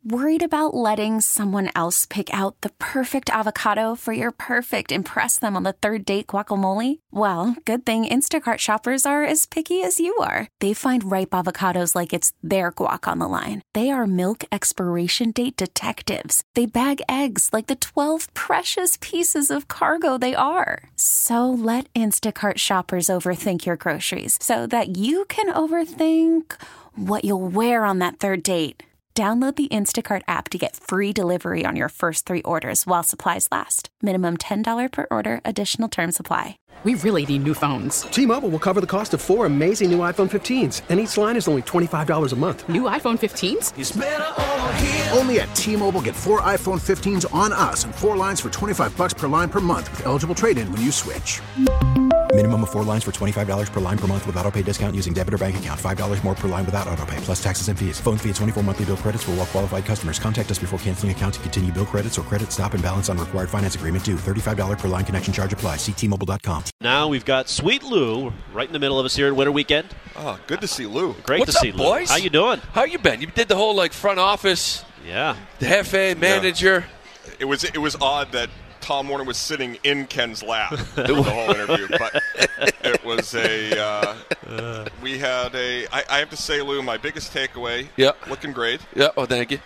Worried about letting someone else pick out the perfect avocado for your perfect impress them on the third date guacamole? Well, good thing Instacart shoppers are as picky as you are. They find ripe avocados like it's their guac on the line. They are milk expiration date detectives. They bag eggs like the 12 precious pieces of cargo they are. So let Instacart shoppers overthink your groceries so that you can overthink what you'll wear on that third date. Download the Instacart app to get free delivery on your first 3 orders while supplies last. Minimum $10 per order. Additional terms apply. We really need new phones. T-Mobile will cover the cost of 4 amazing new iPhone 15s, and each line is only $25 a month. New iPhone 15s? It's better over here. Only at T-Mobile, get 4 iPhone 15s on us and 4 lines for $25 per line per month with eligible trade-in when you switch. Minimum of 4 lines for $25 per line per month with autopay discount using debit or bank account. $5 more per line without autopay, plus taxes and fees. Phone fee at 24 monthly bill credits for well-qualified customers. Contact us before canceling account to continue bill credits or credit stop and balance on required finance agreement due. $35 per line connection charge applies. See T-Mobile.com. Now we've got Sweet Lou right in the middle of us here at Winter Weekend. Oh, good to see Lou. Great What's to see up, Lou. boys? How you doing? How you been? You did the whole front office. Yeah. The jefe, manager. It was odd that Tom Warner was sitting in Ken's lap for the whole interview, but it was we had I have to say, Lou, my biggest takeaway. Yep. Looking great. Yeah. Oh, thank you.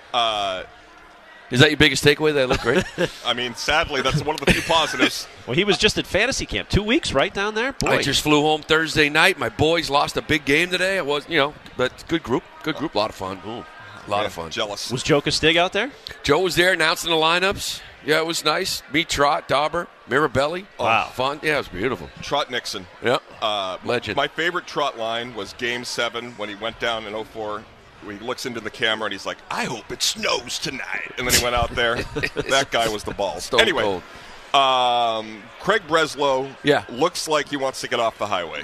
Is that your biggest takeaway? That I look great? I mean, sadly, that's one of the few positives. Well, he was just at fantasy camp 2 weeks, right down there. Boy. I just flew home Thursday night. My boys lost a big game today. I was, but good group, a lot of fun. Ooh. A lot of fun. Jealous. Was Joe Castig out there? Joe was there announcing the lineups. Yeah, it was nice. Meet Trot, Dauber, Mirabelli. Wow. Fun. Yeah, it was beautiful. Trot Nixon. Yeah. Legend. My favorite Trot line was Game 7 when he went down in 04. He looks into the camera and he's like, I hope it snows tonight. And then he went out there. That guy was the balls. Stone anyway, cold. Craig Breslow Yeah. looks like he wants to get off the highway.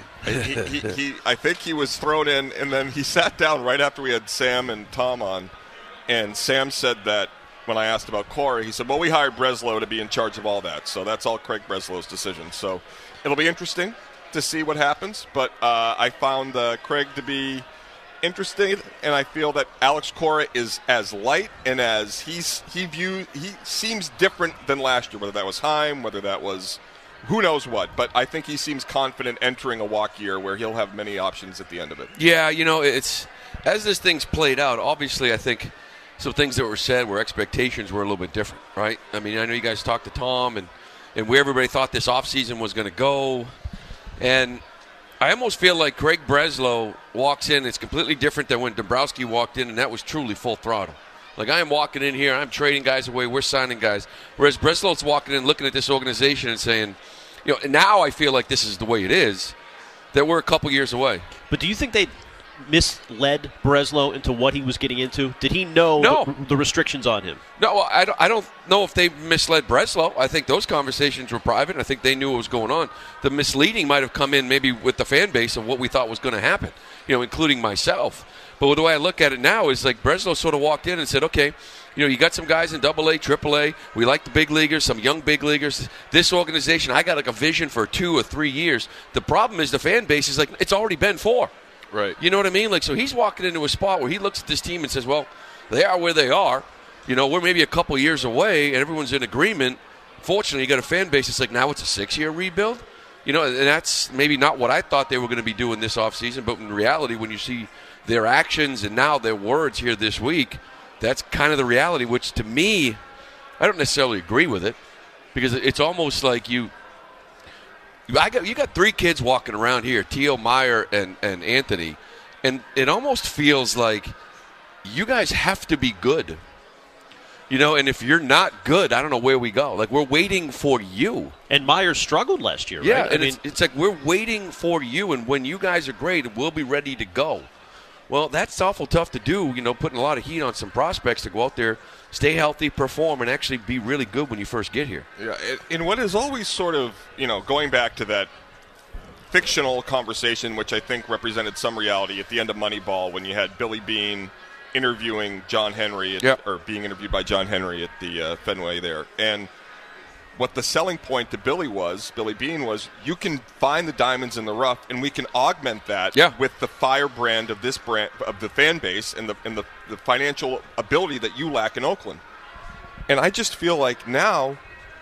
I think he was thrown in, and then he sat down right after we had Sam and Tom on. And Sam said that when I asked about Corey, he said, well, we hired Breslow to be in charge of all that. So that's all Craig Breslow's decision. So it'll be interesting to see what happens. But I found Craig to be interesting, and I feel that Alex Cora is as light and as he seems different than last year, whether that was Heim, whether that was who knows what. But I think he seems confident entering a walk year where he'll have many options at the end of it. Yeah, it's as this thing's played out, obviously I think some things that were said where expectations were a little bit different, right? I mean, I know you guys talked to Tom and where everybody thought this offseason was going to go. And I almost feel like Craig Breslow walks in, it's completely different than when Dombrowski walked in, and that was truly full throttle. Like, I am walking in here, I'm trading guys away, we're signing guys. Whereas Breslow's walking in, looking at this organization and saying, now I feel like this is the way it is, that we're a couple years away. But do you think they misled Breslow into what he was getting into? Did he know the restrictions on him? No, I don't know if they misled Breslow. I think those conversations were private, and I think they knew what was going on. The misleading might have come in maybe with the fan base of what we thought was going to happen, including myself. But the way I look at it now is like Breslow sort of walked in and said, okay, you got some guys in AA, AAA. We like the big leaguers, some young big leaguers. This organization, I got like a vision for 2 or 3 years. The problem is the fan base is like, it's already been 4. Right. You know what I mean? Like, so he's walking into a spot where he looks at this team and says, well, they are where they are. We're maybe a couple years away, and everyone's in agreement. Fortunately, you got a fan base that's like, now it's a 6-year rebuild. And that's maybe not what I thought they were going to be doing this offseason, but in reality, when you see their actions and now their words here this week, that's kind of the reality, which to me, I don't necessarily agree with it, because it's almost like you got 3 kids walking around here, Teal, Meyer, and Anthony, and it almost feels like you guys have to be good. And if you're not good, I don't know where we go. Like, we're waiting for you. And Meyer struggled last year, yeah, right? And it's like we're waiting for you, and when you guys are great, we'll be ready to go. Well, that's awful tough to do, putting a lot of heat on some prospects to go out there, stay healthy, perform, and actually be really good when you first get here. Yeah, and what is always sort of, going back to that fictional conversation, which I think represented some reality at the end of Moneyball when you had Billy Beane interviewing John Henry, or being interviewed by John Henry at the Fenway there. And what the selling point to Billy Beane was, you can find the diamonds in the rough, and we can augment that with the firebrand of this brand, of the fan base, and the financial ability that you lack in Oakland. And I just feel like now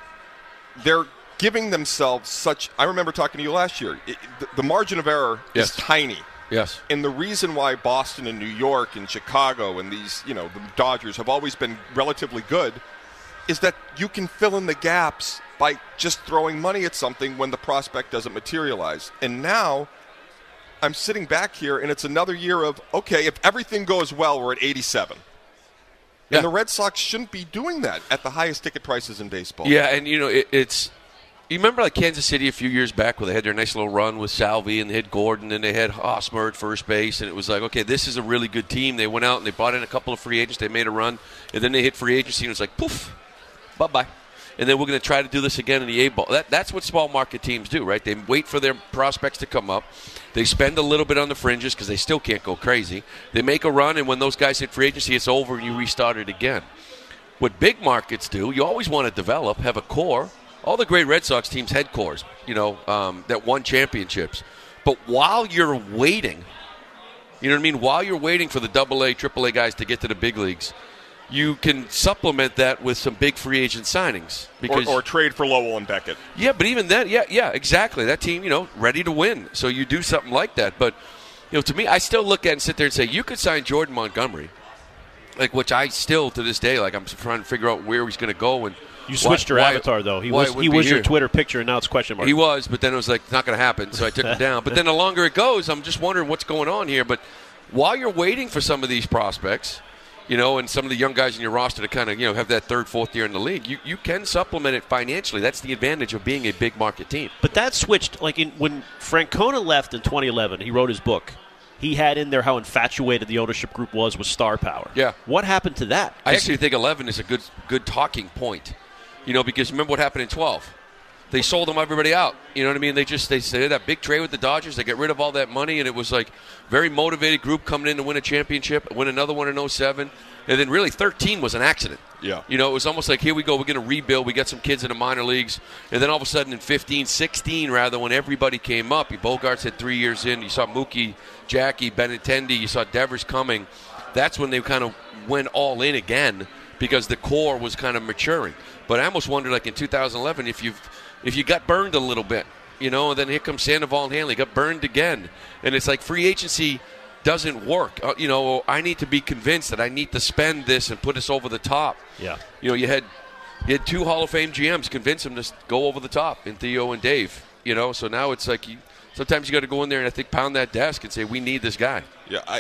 they're giving themselves such. I remember talking to you last year. The margin of error is tiny. Yes. And the reason why Boston and New York and Chicago and these, the Dodgers have always been relatively good is that you can fill in the gaps by just throwing money at something when the prospect doesn't materialize. And now I'm sitting back here, and it's another year of, okay, if everything goes well, we're at 87. Yeah. And the Red Sox shouldn't be doing that at the highest ticket prices in baseball. Yeah, and, it's – you remember like Kansas City a few years back where they had their nice little run with Salvi, and they had Gordon, and they had Hosmer at first base, and it was like, okay, this is a really good team. They went out and they brought in a couple of free agents. They made a run, and then they hit free agency, and it was like, poof, bye-bye. And then we're going to try to do this again in the A-ball. That's what small market teams do, right? They wait for their prospects to come up. They spend a little bit on the fringes because they still can't go crazy. They make a run, and when those guys hit free agency, it's over, and you restart it again. What big markets do, you always want to develop, have a core. All the great Red Sox teams had cores, that won championships. But while you're waiting, you know what I mean? While you're waiting for the AA, AAA guys to get to the big leagues, you can supplement that with some big free agent signings. Because, or trade for Lowell and Beckett. Yeah, but even then, yeah, exactly. That team, ready to win. So you do something like that. But, to me, I still look at it and sit there and say, you could sign Jordan Montgomery, which I still, to this day, I'm trying to figure out where he's going to go. And you switched your avatar, though. He was your Twitter picture, and now it's question mark. He was, but then it was like, it's not going to happen, so I took him down. But then the longer it goes, I'm just wondering what's going on here. But while you're waiting for some of these prospects, and some of the young guys in your roster to kind of, have that third, fourth year in the league, you can supplement it financially. That's the advantage of being a big market team. But that switched, when Francona left in 2011, he wrote his book. He had in there how infatuated the ownership group was with star power. Yeah. What happened to that? I actually think 11 is a good talking point. Because remember what happened in 12. They sold them everybody out. You know what I mean? They did that big trade with the Dodgers. They got rid of all that money, and it was like very motivated group coming in to win a championship, win another one in 07. And then really 13 was an accident. Yeah. It was almost like, here we go, we're going to rebuild. We got some kids in the minor leagues. And then all of a sudden in 15, 16 rather, when everybody came up, Bogarts had 3 years in. You saw Mookie, Jackie, Benintendi. You saw Devers coming. That's when they kind of went all in again because the core was kind of maturing. But I almost wonder, like in 2011, if you got burned a little bit, and then here comes Sandoval and Hanley, got burned again. And it's like free agency doesn't work. I need to be convinced that I need to spend this and put us over the top. Yeah. You had two Hall of Fame GMs convince him to go over the top in Theo and Dave. So now it's like sometimes you got to go in there and I think pound that desk and say, we need this guy. Yeah,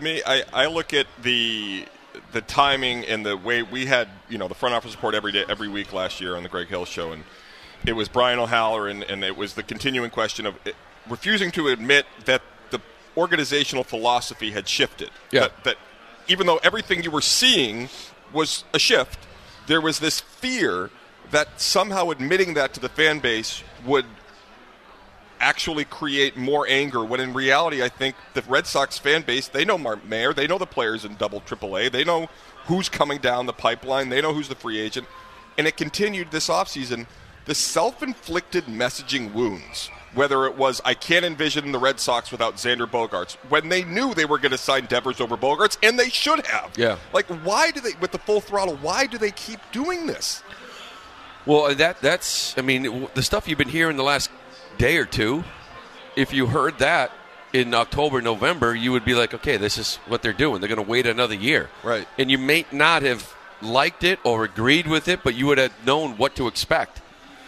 I look at the timing and the way we had, the front office report every week last year on the Greg Hill Show, and it was Brian O'Halloran, and it was the continuing question of refusing to admit that the organizational philosophy had shifted. Yeah. That even though everything you were seeing was a shift, there was this fear that somehow admitting that to the fan base would actually create more anger, when in reality I think the Red Sox fan base, they know Mark Mayer, they know the players in double AAA, they know who's coming down the pipeline, they know who's the free agent, and it continued this offseason. The self-inflicted messaging wounds, whether it was I can't envision the Red Sox without Xander Bogaerts, when they knew they were going to sign Devers over Bogaerts, and they should have. Yeah. Why do they, with the full throttle, why do they keep doing this? Well, that's the stuff you've been hearing the last day or two, if you heard that in October, November, you would be like, okay, this is what they're doing. They're going to wait another year. Right. And you may not have liked it or agreed with it, but you would have known what to expect.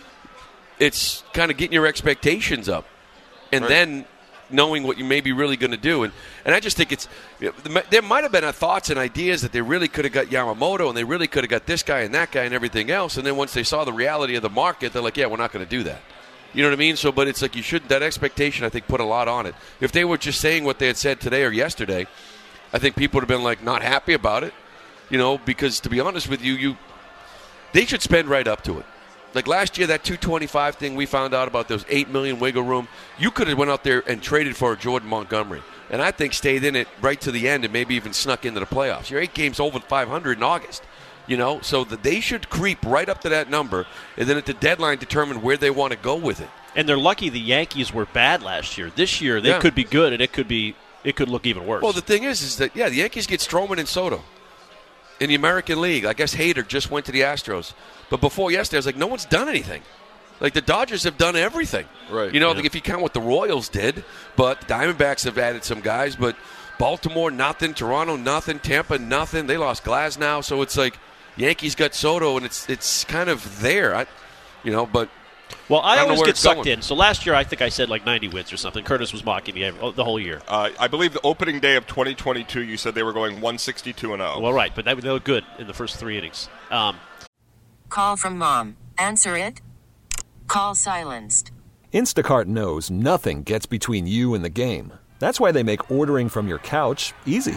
It's kind of getting your expectations up and then knowing what you may be really going to do. And I just think there might have been thoughts and ideas that they really could have got Yamamoto and they really could have got this guy and that guy and everything else. And then once they saw the reality of the market, they're like, yeah, we're not going to do that. You know what I mean? So, but it's like that expectation, I think, put a lot on it. If they were just saying what they had said today or yesterday, I think people would have been like not happy about it, because to be honest with you, they should spend right up to it. Like last year, that 225 thing we found out about, those $8 million wiggle room, you could have went out there and traded for Jordan Montgomery. And I think stayed in it right to the end and maybe even snuck into the playoffs. You're 8 games over 500 in August. So that they should creep right up to that number, and then at the deadline determine where they want to go with it. And they're lucky the Yankees were bad last year. This year they could be good, and it could look even worse. Well, the thing is that the Yankees get Stroman and Soto in the American League. I guess Hader just went to the Astros, but before yesterday, I was like, no one's done anything. Like, the Dodgers have done everything. Right. If you count what the Royals did, but the Diamondbacks have added some guys, but Baltimore, nothing. Toronto, nothing. Tampa, nothing. They lost Glasnow, so it's like Yankees got Soto, and it's kind of there. But well, I always get sucked going. in. So last year, I think I said like 90 wins or something. Curtis was mocking me the whole year. I believe the opening day of 2022, you said they were going 162-0. Well, right, but they were good in the first 3 innings. Call from mom. Answer it. Call silenced. Instacart knows nothing gets between you and the game. That's why they make ordering from your couch easy.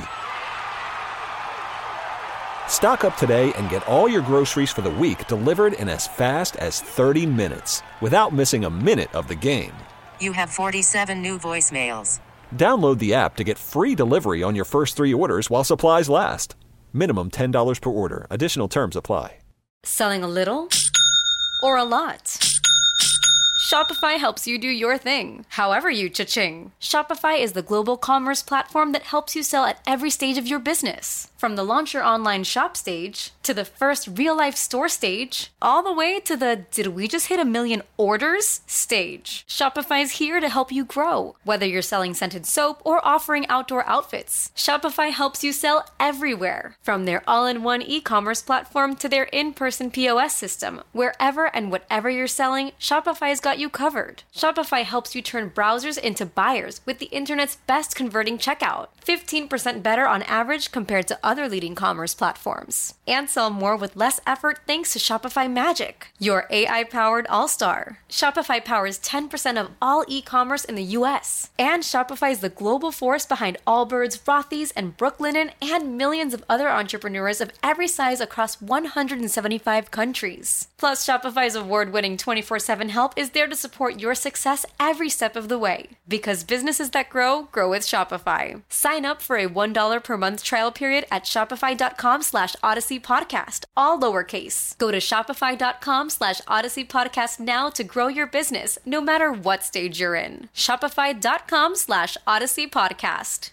Stock up today and get all your groceries for the week delivered in as fast as 30 minutes without missing a minute of the game. You have 47 new voicemails. Download the app to get free delivery on your first 3 orders while supplies last. Minimum $10 per order. Additional terms apply. Selling a little or a lot? Shopify helps you do your thing, however you cha-ching. Shopify is the global commerce platform that helps you sell at every stage of your business. From the launch your online shop stage, to the first real-life store stage, all the way to the did we just hit 1 million orders stage. Shopify's here to help you grow. Whether you're selling scented soap or offering outdoor outfits, Shopify helps you sell everywhere. From their all-in-one e-commerce platform to their in-person POS system, wherever and whatever you're selling, Shopify's got you covered. Shopify helps you turn browsers into buyers with the internet's best converting checkout. 15% better on average compared to other leading commerce platforms. And sell more with less effort thanks to Shopify Magic, your AI-powered all-star. Shopify powers 10% of all e-commerce in the U.S. And Shopify is the global force behind Allbirds, Rothy's, and Brooklinen, and millions of other entrepreneurs of every size across 175 countries. Plus, Shopify's award-winning 24/7 help is there to support your success every step of the way. Because businesses that grow with Shopify. Sign up for a $1 per month trial period at shopify.com/Odyssey Podcast, all lowercase. Go to shopify.com/Odyssey Podcast now to grow your business, no matter what stage you're in. Shopify.com/Odyssey Podcast.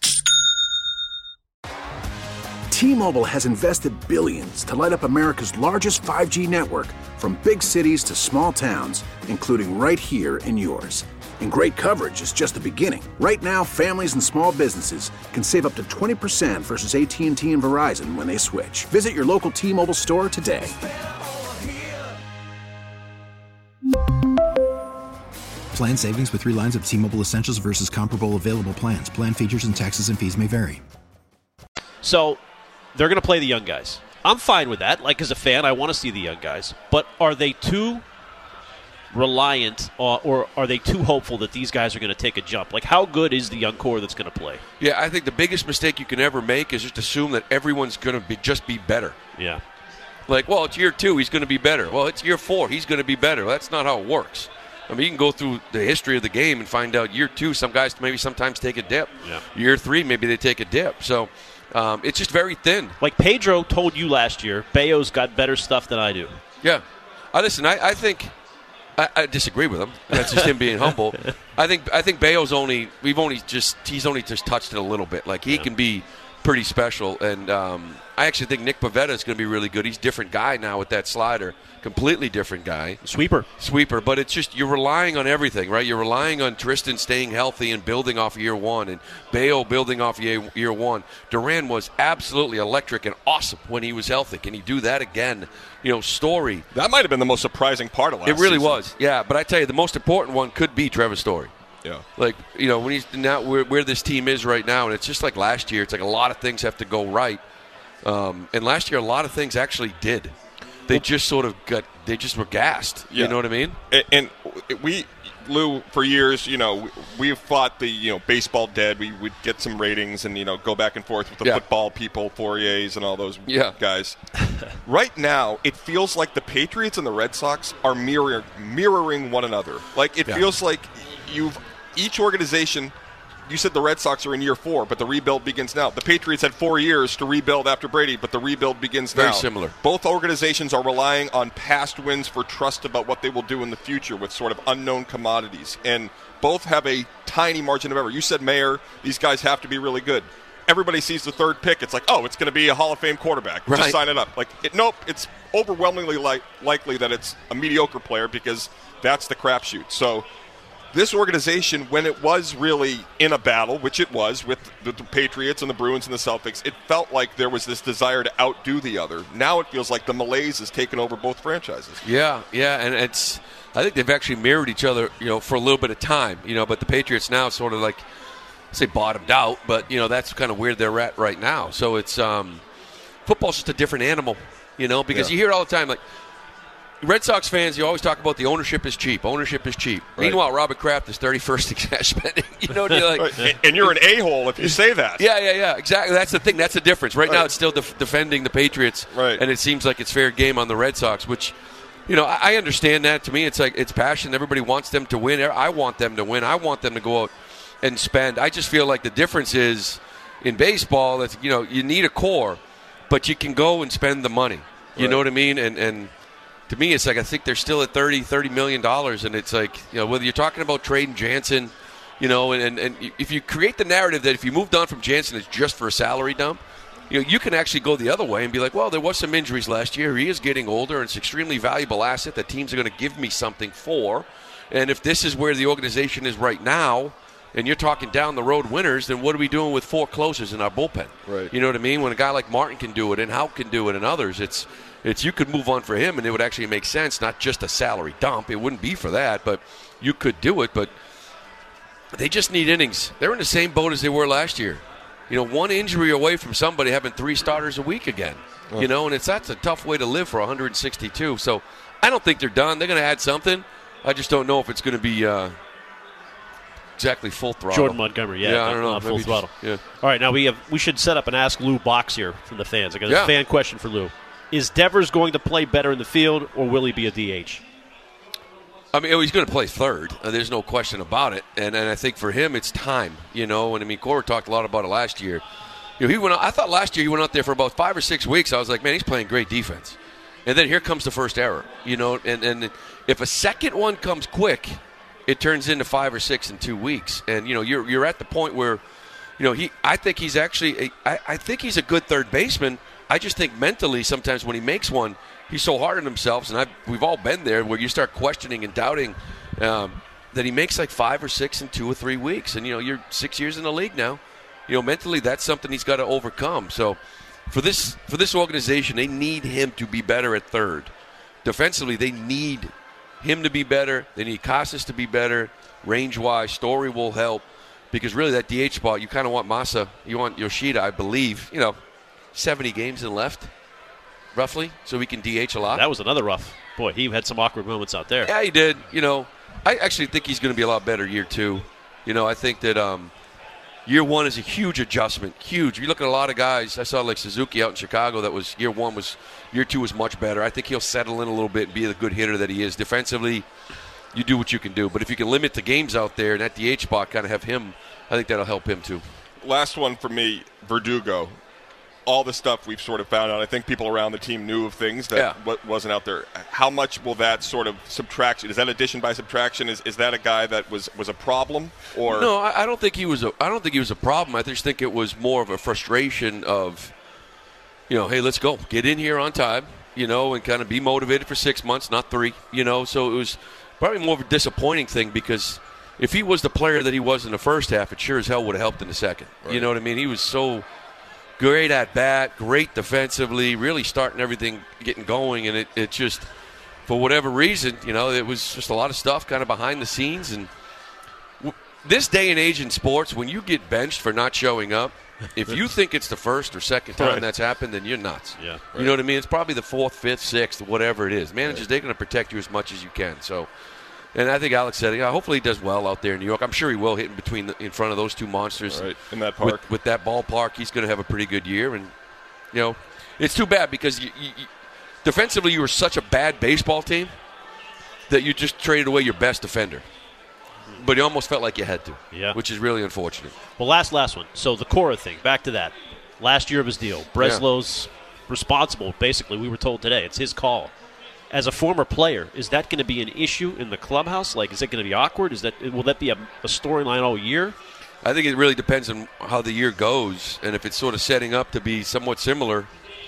T-Mobile has invested billions to light up America's largest 5G network, from big cities to small towns, including right here in yours. And great coverage is just the beginning. Right now, families and small businesses can save up to 20% versus AT&T and Verizon when they switch. Visit your local T-Mobile store today. Plan savings with 3 lines of T-Mobile Essentials versus comparable available plans. Plan features and taxes and fees may vary. So they're going to play the young guys. I'm fine with that. Like, as a fan, I want to see the young guys. But are they too reliant or are they too hopeful that these guys are going to take a jump? Like, how good is the young core that's going to play? Yeah, I think the biggest mistake you can ever make is just assume that everyone's going to just be better. Yeah. Like, well, it's year 2, he's going to be better. Well, it's year 4, he's going to be better. Well, that's not how it works. I mean, you can go through the history of the game and find out year 2, some guys maybe sometimes take a dip. Yeah. Year 3, maybe they take a dip. So it's just very thin. Like Pedro told you last year, Bayo's got better stuff than I do. Yeah. Listen, I think I disagree with him. That's just him being humble. I think Bayo's he's only just touched it a little bit. Like, he can be pretty special, and I actually think Nick Pivetta is going to be really good. He's a different guy now with that slider. Completely different guy. Sweeper. But it's just, you're relying on everything, right? You're relying on Tristan staying healthy and building off year 1, and Bayo building off year 1. Duran was absolutely electric and awesome when he was healthy. Can he do that again? Story. That might have been the most surprising part of last season. It really was, yeah. But I tell you, the most important one could be Trevor Story. Yeah. Like, when he's now where this team is right now, and it's just like last year. It's like a lot of things have to go right. And last year, a lot of things actually did. They just sort of they just were gassed. Yeah. You know what I mean? And we, Lou, for years, we've fought the, baseball dead. We would get some ratings and, go back and forth with the football people, Fouriers and all those guys. Right now, it feels like the Patriots and the Red Sox are mirroring one another. Like, it feels like each organization you said the Red Sox are in year 4, but the rebuild begins now. The Patriots had 4 years to rebuild after Brady, but the rebuild begins now. Very similar. Both organizations are relying on past wins for trust about what they will do in the future with sort of unknown commodities. And both have a tiny margin of error. You said Mayer, these guys have to be really good. Everybody sees the third pick. It's like, oh, it's going to be a Hall of Fame quarterback. Right. Just sign it up. Nope, it's overwhelmingly likely that it's a mediocre player because that's the crapshoot. So this organization, when it was really in a battle, which it was with the Patriots and the Bruins and the Celtics, it felt like there was this desire to outdo the other. Now it feels like the malaise has taken over both franchises. Yeah, and I think they've actually mirrored each other, for a little bit of time, but the Patriots now sort of like, say bottomed out, but that's kind of where they're at right now. So it's football's just a different animal, because you hear it all the time, like Red Sox fans, you always talk about the ownership is cheap. Ownership is cheap. Right. Meanwhile, Robert Kraft is 31st in cash spending. And you're an a-hole if you say that. Yeah, exactly. That's the thing. That's the difference. Right now, it's still defending the Patriots, and it seems like it's fair game on the Red Sox, which. I understand that. To me, it's like it's passion. Everybody wants them to win. I want them to win. I want them to go out and spend. I just feel like the difference is in baseball that you need a core, but you can go and spend the money. You know what I mean? And to me, it's like I think they're still at $30 million, and it's like whether you're talking about trading Jansen, and if you create the narrative that if you moved on from Jansen, it's just for a salary dump. You can actually go the other way and be like, well, there was some injuries last year. He is getting older, and it's an extremely valuable asset that teams are going to give me something for. And if this is where the organization is right now, and you're talking down the road winners, then what are we doing with 4 closers in our bullpen? Right. You know what I mean? When a guy like Martin can do it, and Houck can do it, and others, it's you could move on for him, and it would actually make sense, not just a salary dump. It wouldn't be for that, but you could do it. But they just need innings. They're in the same boat as they were last year. One injury away from somebody having 3 starters a week again. And that's a tough way to live for 162. So I don't think they're done. They're going to add something. I just don't know if it's going to be exactly full throttle. Jordan Montgomery, I don't know. Full throttle. Yeah. All right, now we should set up and ask Lou box here from the fans. I got a fan question for Lou. Is Devers going to play better in the field, or will he be a DH? I mean, he's going to play third. There's no question about it. And I think for him, it's time. And I mean, Cora talked a lot about it last year. He went. I thought last year he went out there for about 5 or 6 weeks. I was like, man, he's playing great defense. And then here comes the first error. And if a second one comes quick, it turns into 5 or 6 in 2 weeks. And you're at the point where, I think he's actually. I think he's a good third baseman. I just think mentally sometimes when he makes one, he's so hard on himself, and we've all been there, where you start questioning and doubting that he makes like 5 or 6 in 2 or 3 weeks. And, you're 6 years in the league now. Mentally that's something he's got to overcome. So for this organization, they need him to be better at third. Defensively, they need him to be better. They need Casas to be better. Range-wise, Story will help. Because really that DH spot, you kind of want Masa, you want Yoshida, I believe, 70 games in left. Roughly, so we can DH a lot. That was another rough. Boy, he had some awkward moments out there. Yeah, he did. I actually think he's going to be a lot better year 2. I think that year 1 is a huge adjustment. Huge. You look at a lot of guys. I saw like Suzuki out in Chicago. That was year 1 was year 2 was much better. I think he'll settle in a little bit and be the good hitter that he is. Defensively, you do what you can do. But if you can limit the games out there and that DH spot kind of have him, I think that'll help him too. Last one for me, Verdugo. All the stuff we've sort of found out, I think people around the team knew of things that wasn't out there. How much will that sort of subtraction? Is that addition by subtraction? Is that a guy that was a problem? Or no, I don't think he was. I don't think he was a problem. I just think it was more of a frustration of, hey, let's go, get in here on time, and kind of be motivated for 6 months, not 3, So it was probably more of a disappointing thing because if he was the player that he was in the first half, it sure as hell would have helped in the second. Right. You know what I mean? He was so. Great at bat, great defensively, really starting everything, getting going, and it just, for whatever reason, it was just a lot of stuff kind of behind the scenes. And this day and age in sports, when you get benched for not showing up, if you think it's the first or second time that's happened, then you're nuts. Yeah, right. You know what I mean? It's probably the 4th, 5th, 6th, whatever it is. Managers, they're going to protect you as much as you can. So. And I think Alex said, hopefully he does well out there in New York. I'm sure he will hit in front of those 2 monsters. Right, in that park. With that ballpark, he's going to have a pretty good year. And, it's too bad because defensively you were such a bad baseball team that you just traded away your best defender. but you almost felt like you had to. Yeah. Which is really unfortunate. Well, last one. So the Cora thing, back to that. Last year of his deal. Breslow's responsible, basically, we were told today. It's his call. As a former player, is that going to be an issue in the clubhouse? Like, is it going to be awkward? Will that be a storyline all year? I think it really depends on how the year goes, and if it's sort of setting up to be somewhat similar,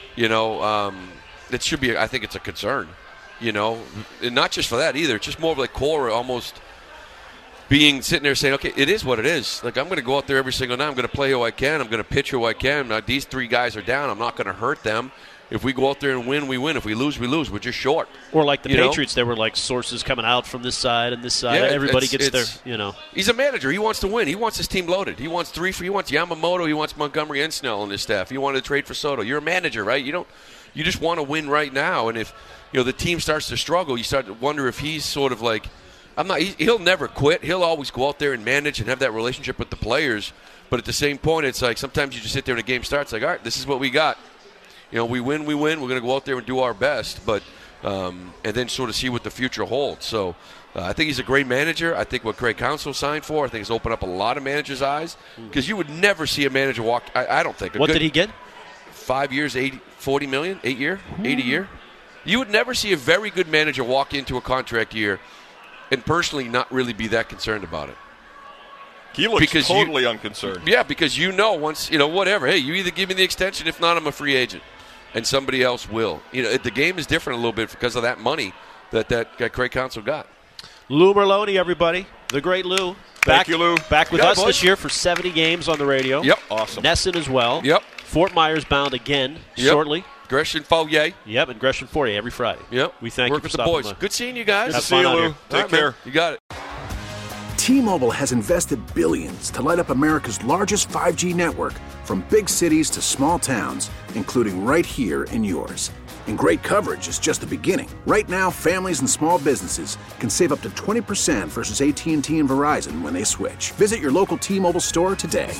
it should be. I think it's a concern, and not just for that either. It's just more of like Cora almost sitting there saying, okay, it is what it is. Like, I'm going to go out there every single night. I'm going to play who I can. I'm going to pitch who I can. Now, these 3 guys are down. I'm not going to hurt them. If we go out there and win, we win. If we lose, we lose. We're just short. Or like the Patriots, there were like sources coming out from this side and this side. Yeah, everybody gets their, He's a manager. He wants to win. He wants his team loaded. He wants He wants Yamamoto. He wants Montgomery and Snell on his staff. He wanted to trade for Soto. You're a manager, right? You just want to win right now. And if the team starts to struggle, you start to wonder if he's sort of like, he'll never quit. He'll always go out there and manage and have that relationship with the players. But at the same point, it's like sometimes you just sit there and a game starts like, all right, this is what we got. We win. We're going to go out there and do our best, but and then sort of see what the future holds. So I think he's a great manager. I think what Craig Counsell signed for, I think has opened up a lot of managers' eyes because you would never see a manager walk. I don't think. What did he get? 5 years, 40 million, 8 year, 80 year. You would never see a very good manager walk into a contract year and personally not really be that concerned about it. He looks totally unconcerned. Yeah, because once, whatever. Hey, you either give me the extension. If not, I'm a free agent. And somebody else will. The game is different a little bit because of that money that Craig Counsell got. Lou Merloni, everybody. The great Lou. Thank you, Lou. Back with us this year for 70 games on the radio. Yep. Awesome. Nesson as well. Yep. Fort Myers bound again shortly. Gresham Fourier. Yep, and Gresham Fourier every Friday. Yep. We thank you for with stopping the boys. by. Good seeing you guys. Good to see you, Lou. Take care. You got it. T-Mobile has invested billions to light up America's largest 5G network, from big cities to small towns, including right here in yours. And great coverage is just the beginning. Right now, families and small businesses can save up to 20% versus AT&T and Verizon when they switch. Visit your local T-Mobile store today.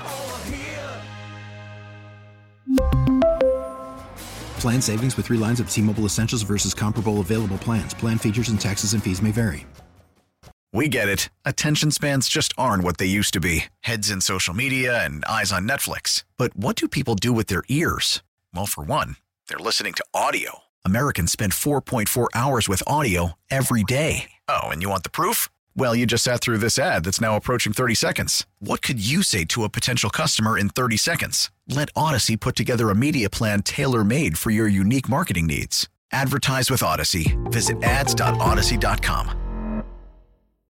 Plan savings with 3 lines of T-Mobile Essentials versus comparable available plans. Plan features and taxes and fees may vary. We get it. Attention spans just aren't what they used to be. Heads in social media and eyes on Netflix. But what do people do with their ears? Well, for one, they're listening to audio. Americans spend 4.4 hours with audio every day. Oh, and you want the proof? Well, you just sat through this ad that's now approaching 30 seconds. What could you say to a potential customer in 30 seconds? Let Odyssey put together a media plan tailor-made for your unique marketing needs. Advertise with Odyssey. Visit ads.odyssey.com.